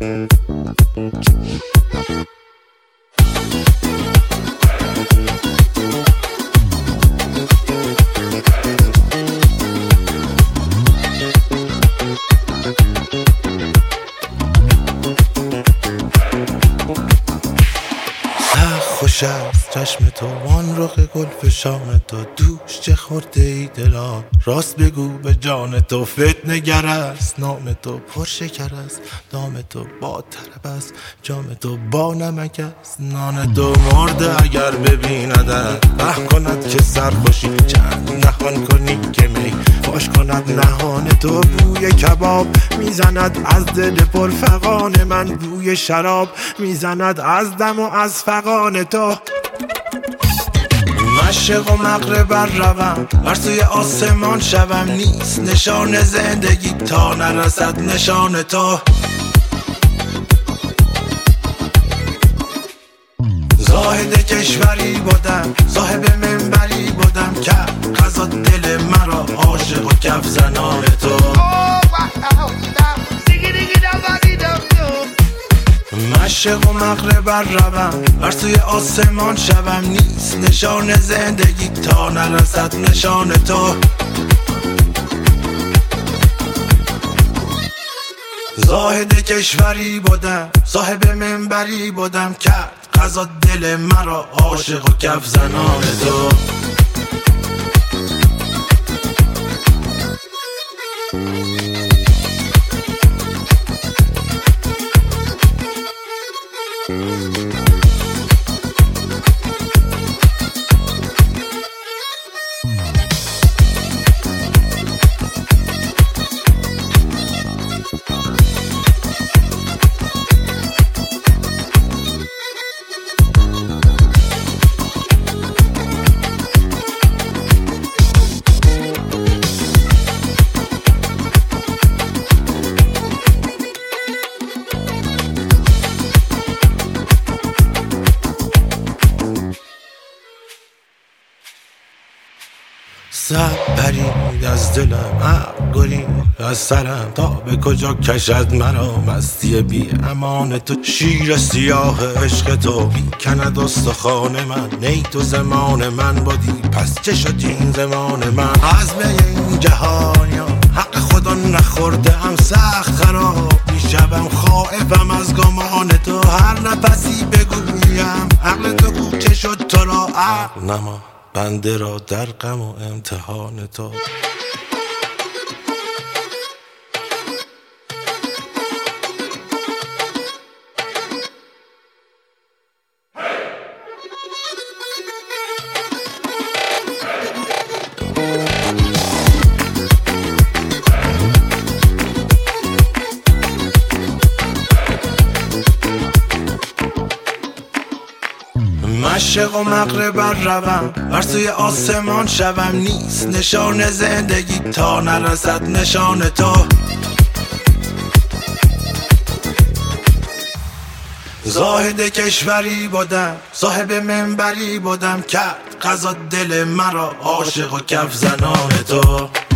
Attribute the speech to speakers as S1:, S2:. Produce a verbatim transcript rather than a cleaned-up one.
S1: خوش است چشم تو وان رخ گل فشان تو دوش چه خورده ای دلا راست بگو به جان تو فتنه گر است نام تو پرشکر است دام تو با طرب است جام تو با نمک است نان تو مرده اگر ببیندت فهم کند که سرخوشی چند نهان کنی که می فاش کند نهان تو بوی کباب میزند از دل پرفغان من بوی شراب میزند از دم و از فغان تو مشرق و مغرب بر روم بر سوی آسمان شوم نیست نشان زندگی تا نرسد نشان تو زاهد کشوری بودم صاحب منبری بودم که قضا دل مرا عاشق و کف زنان تو مشرق و مغرب بر روم بر سوی آسمان شوم نیست نشان زندگی تا نرسد نشان تو زاهد کشوری بودم صاحب منبری بودم کرد قضا دل مرا عاشق و کف زنان تو سب پرید از دلم عقل گرید از سرم تا به کجا کشد مرا مستی بی امان تو شیر سیاه عشق تو بی کند استخوان من نی تو زمان من بودی پس چه شد این زمان من عزم این جهانیا حق خدا نخورده هم سخت خراب میشوم خائفم از گمان تو هر نفسی بگویم عقل تو گو چه شد تو را عقل نما بنده را در غم و امتحان تو مشرق و مغرب بر روم بر سوی آسمان شوم نیست نشان زندگی تا نرسد نشان تو زاهد کشوری بودم صاحب منبری بودم کرد قضا دل مرا عاشق و کف زنان تو